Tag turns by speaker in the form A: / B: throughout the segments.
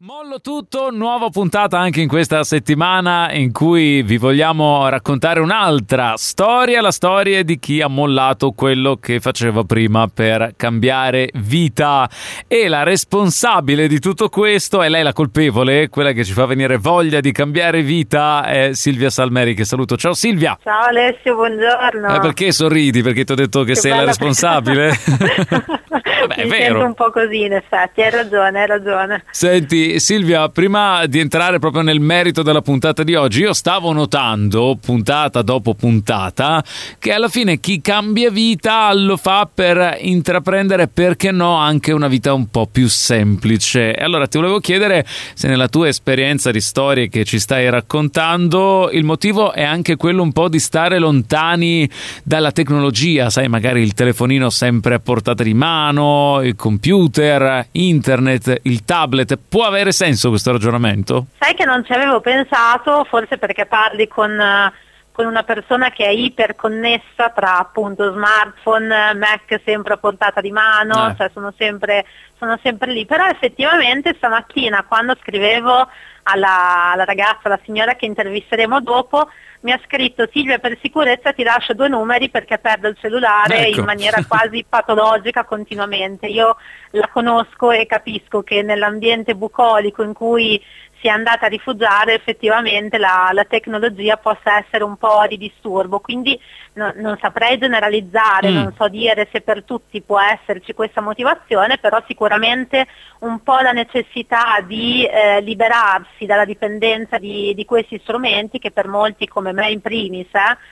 A: Mollo tutto, nuova puntata anche in questa settimana in cui vi vogliamo raccontare un'altra storia, la storia di chi ha mollato quello che faceva prima per cambiare vita. E la responsabile di tutto questo, è lei la colpevole, quella che ci fa venire voglia di cambiare vita, è Silvia Salmeri, che saluto. Ciao Silvia!
B: Ciao Alessio, buongiorno!
A: Perché sorridi? Perché ti ho detto che sei la responsabile? Vabbè, è
B: Mi
A: vero.
B: sento un po' così, in effetti, hai ragione.
A: Senti Silvia, prima di entrare proprio nel merito della puntata di oggi, io stavo notando, puntata dopo puntata, che alla fine chi cambia vita lo fa per intraprendere, perché no, anche una vita un po' più semplice. E allora ti volevo chiedere se nella tua esperienza di storie che ci stai raccontando, il motivo è anche quello un po' di stare lontani dalla tecnologia, sai, magari il telefonino sempre a portata di mano, il computer, internet, il tablet. Può avere senso questo ragionamento?
B: Sai che non ci avevo pensato, forse perché parli con una persona che è iperconnessa tra appunto smartphone, Mac sempre a portata di mano, cioè sono sempre lì, però effettivamente stamattina quando scrivevo alla ragazza, la signora che intervisteremo dopo, mi ha scritto: Silvia, per sicurezza ti lascio 2 numeri perché perdo il cellulare in maniera quasi patologica continuamente. Io la conosco e capisco che nell'ambiente bucolico in cui si è andata a rifugiare effettivamente la tecnologia possa essere un po' di disturbo, quindi non saprei generalizzare, non so dire se per tutti può esserci questa motivazione, però sicuramente un po' la necessità di liberarsi dalla dipendenza di questi strumenti, che per molti come me in primis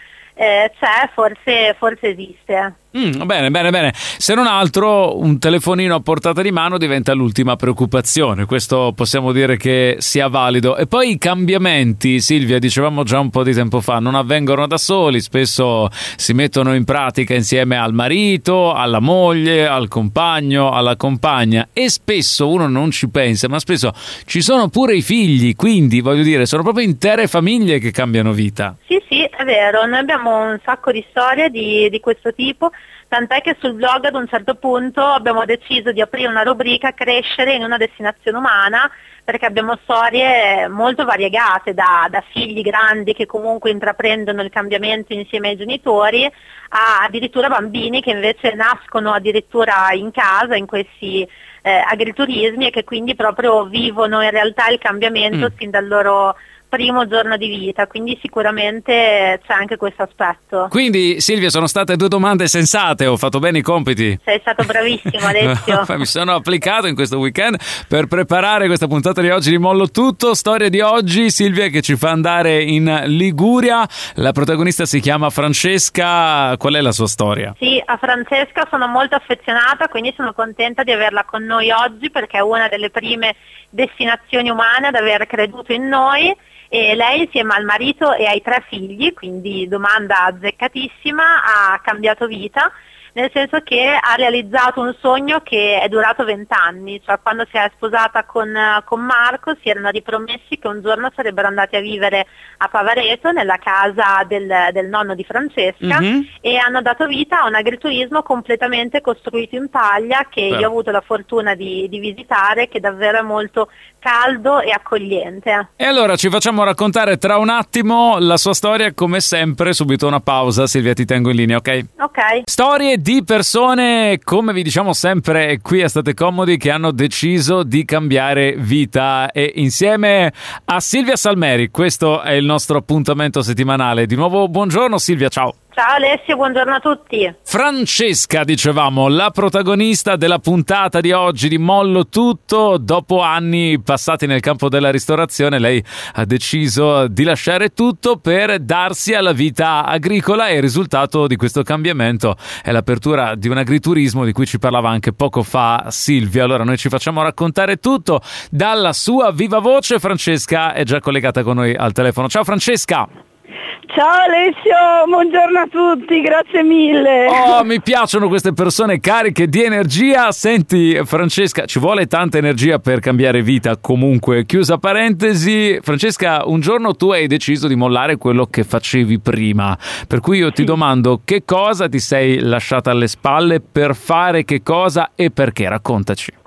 B: c'è, forse esiste.
A: Bene. Se non altro, un telefonino a portata di mano diventa l'ultima preoccupazione. Questo possiamo dire che sia valido. E poi i cambiamenti, Silvia, dicevamo già un po' di tempo fa, non avvengono da soli, spesso si mettono in pratica insieme al marito, alla moglie, al compagno, alla compagna, e spesso uno non ci pensa, ma spesso ci sono pure i figli, quindi voglio dire, sono proprio intere famiglie che cambiano vita.
B: Sì, è vero, noi abbiamo un sacco di storie di questo tipo, tant'è che sul blog ad un certo punto abbiamo deciso di aprire una rubrica Crescere in una destinazione umana, perché abbiamo storie molto variegate, da figli grandi che comunque intraprendono il cambiamento insieme ai genitori, a addirittura bambini che invece nascono addirittura in casa, in questi agriturismi, e che quindi proprio vivono in realtà il cambiamento sin dal loro primo giorno di vita, quindi sicuramente c'è anche questo aspetto.
A: Quindi Silvia, sono state 2 domande sensate, ho fatto bene i compiti?
B: Sei stato bravissimo Alessio.
A: Mi sono applicato in questo weekend per preparare questa puntata di oggi di Mollo Tutto. Storia di oggi, Silvia, che ci fa andare in Liguria. La protagonista si chiama Francesca. Qual è la sua storia?
B: Sì, a Francesca sono molto affezionata, quindi sono contenta di averla con noi oggi, perché è una delle prime destinazioni umane ad aver creduto in noi. E lei, insieme al marito e ai 3 figli, quindi domanda azzeccatissima, ha cambiato vita, nel senso che ha realizzato un sogno che è durato 20 anni, cioè quando si è sposata con Marco si erano ripromessi che un giorno sarebbero andati a vivere a Pavareto, nella casa del nonno di Francesca, e hanno dato vita a un agriturismo completamente costruito in paglia, che io ho avuto la fortuna di visitare, che davvero è molto caldo e accogliente.
A: E allora ci facciamo raccontare tra un attimo la sua storia, come sempre. Subito una pausa, Silvia, ti tengo in linea, ok?
B: Ok.
A: Storie di persone, come vi diciamo sempre qui a State Comodi, che hanno deciso di cambiare vita, e insieme a Silvia Salmeri questo è il nostro appuntamento settimanale. Di nuovo buongiorno Silvia, ciao.
B: Ciao Alessio, buongiorno a tutti.
A: Francesca, dicevamo, la protagonista della puntata di oggi di Mollo Tutto. Dopo anni passati nel campo della ristorazione, lei ha deciso di lasciare tutto per darsi alla vita agricola, e il risultato di questo cambiamento è l'apertura di un agriturismo di cui ci parlava anche poco fa Silvia. Allora noi ci facciamo raccontare tutto dalla sua viva voce. Francesca è già collegata con noi al telefono. Ciao Francesca!
C: Ciao Alessio, buongiorno a tutti, grazie mille.
A: Oh, mi piacciono queste persone cariche di energia. Senti Francesca, ci vuole tanta energia per cambiare vita. Comunque, chiusa parentesi, Francesca, un giorno tu hai deciso di mollare quello che facevi prima, per cui io ti domando che cosa ti sei lasciata alle spalle, per fare che cosa e perché. Raccontaci.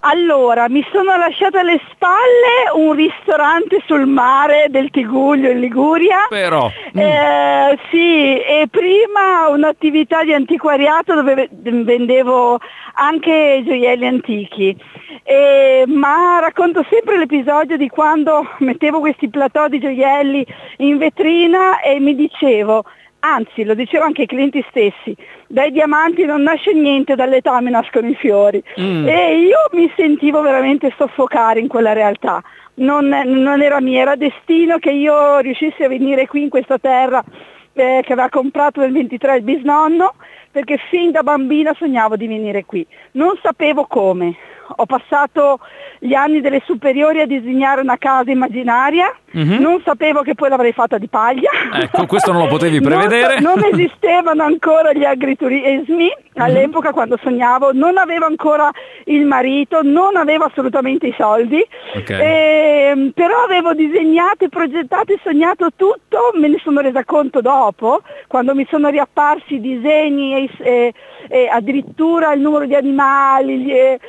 C: Allora, mi sono lasciata alle spalle un ristorante sul mare del Tigullio in Liguria.
A: Però.
C: Sì, e prima un'attività di antiquariato dove vendevo anche gioielli antichi. Ma racconto sempre l'episodio di quando mettevo questi plateau di gioielli in vetrina e mi dicevo, anzi lo dicevo anche ai clienti stessi, dai diamanti non nasce niente, dall'etame nascono i fiori. E io mi sentivo veramente soffocare in quella realtà. Non era mia, era destino che io riuscissi a venire qui in questa terra che aveva comprato nel 23 il bisnonno, perché fin da bambina sognavo di venire qui. Non sapevo come. Ho passato gli anni delle superiori a disegnare una casa immaginaria, non sapevo che poi l'avrei fatta di paglia.
A: Ecco, questo non lo potevi prevedere.
C: Non esistevano ancora gli agriturismi all'epoca quando sognavo, non avevo ancora il marito, non avevo assolutamente i soldi, però avevo disegnato, progettato e sognato tutto, me ne sono resa conto dopo, quando mi sono riapparsi i disegni e addirittura il numero di animali.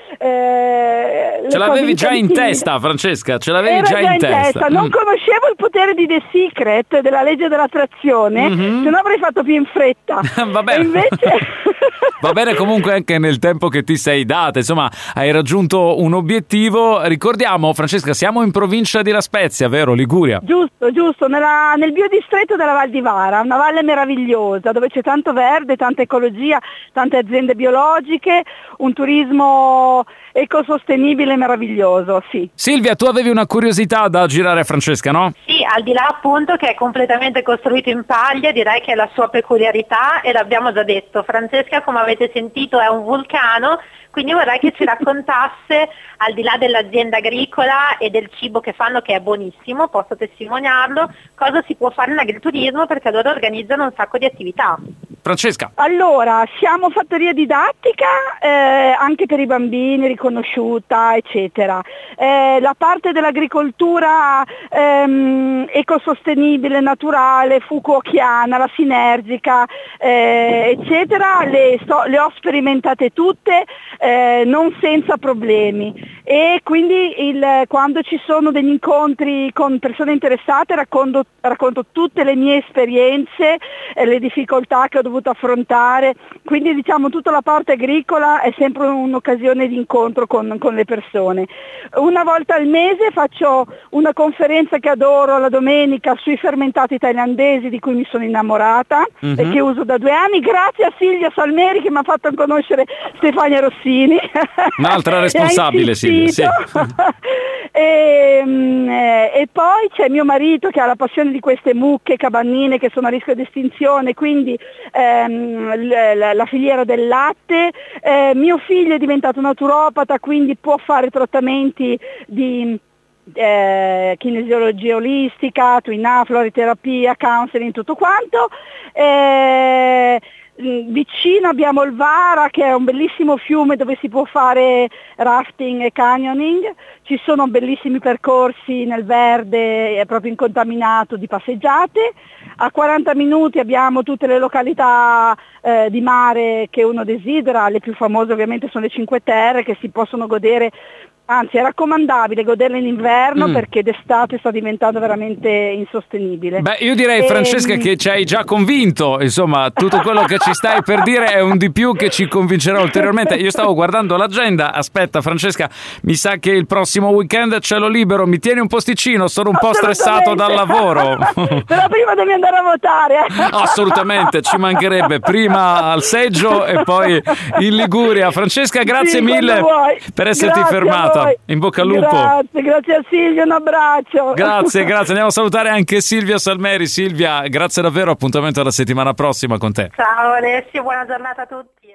A: Ce l'avevi già in testa, Francesca, ce l'avevi già in testa.
C: Non conoscevo il potere di The Secret, della legge dell'attrazione, se no avrei fatto più in fretta.
A: Va bene.
C: Invece...
A: Va bene comunque anche nel tempo che ti sei data, insomma hai raggiunto un obiettivo. Ricordiamo, Francesca, siamo in provincia di La Spezia, vero? Liguria?
C: Giusto, nel biodistretto della Val di Vara, una valle meravigliosa dove c'è tanto verde, tanta ecologia, tante aziende biologiche, un turismo ecosostenibile e meraviglioso, sì.
A: Silvia, tu avevi una curiosità da girare a Francesca, no?
B: Sì, al di là appunto che è completamente costruito in paglia, direi che è la sua peculiarità e l'abbiamo già detto. Francesca, come avete sentito, è un vulcano, quindi vorrei che ci raccontasse, al di là dell'azienda agricola e del cibo che fanno, che è buonissimo, posso testimoniarlo, cosa si può fare in agriturismo, perché loro organizzano un sacco di attività.
A: Francesca.
C: Allora, siamo fattoria didattica anche per i bambini, riconosciuta, eccetera. La parte dell'agricoltura ecosostenibile, naturale, fukuokiana, la sinergica, eccetera, le ho sperimentate tutte, non senza problemi. E quindi quando ci sono degli incontri con persone interessate racconto tutte le mie esperienze, le difficoltà che ho dovuto affrontare, quindi diciamo tutta la parte agricola è sempre un'occasione di incontro con le persone. Una volta al mese faccio una conferenza che adoro la domenica sui fermentati thailandesi, di cui mi sono innamorata e che uso da 2 anni, grazie a Silvia Salmeri che mi ha fatto conoscere Stefania Rossini.
A: Un'altra responsabile, Silvia. Sì.
C: E poi c'è mio marito che ha la passione di queste mucche cabannine che sono a rischio di estinzione, quindi la filiera del latte. Mio figlio è diventato naturopata, quindi può fare trattamenti di kinesiologia olistica, Twin floriterapia, counseling, tutto quanto. Vicino abbiamo il Vara, che è un bellissimo fiume dove si può fare rafting e canyoning, ci sono bellissimi percorsi nel verde proprio incontaminato di passeggiate. A 40 minuti abbiamo tutte le località di mare che uno desidera, le più famose ovviamente sono le Cinque Terre, che si possono godere, anzi è raccomandabile goderle in inverno perché d'estate sta diventando veramente insostenibile.
A: Beh, io direi, Francesca, che ci hai già convinto, insomma tutto quello che ci stai per dire è un di più che ci convincerà ulteriormente. Io stavo guardando l'agenda, aspetta Francesca, mi sa che il prossimo weekend ce l'ho libero, mi tieni un posticino, sono un po' stressato dal lavoro.
C: Però prima devi andare a votare.
A: Assolutamente, ci mancherebbe, prima al seggio e poi in Liguria. Francesca, grazie mille per esserti fermata. In bocca al lupo.
C: Grazie a Silvia, un abbraccio.
A: Grazie. Andiamo a salutare anche Silvia Salmeri. Silvia, grazie davvero, appuntamento alla settimana prossima con te.
B: Ciao Alessio, buona giornata a tutti.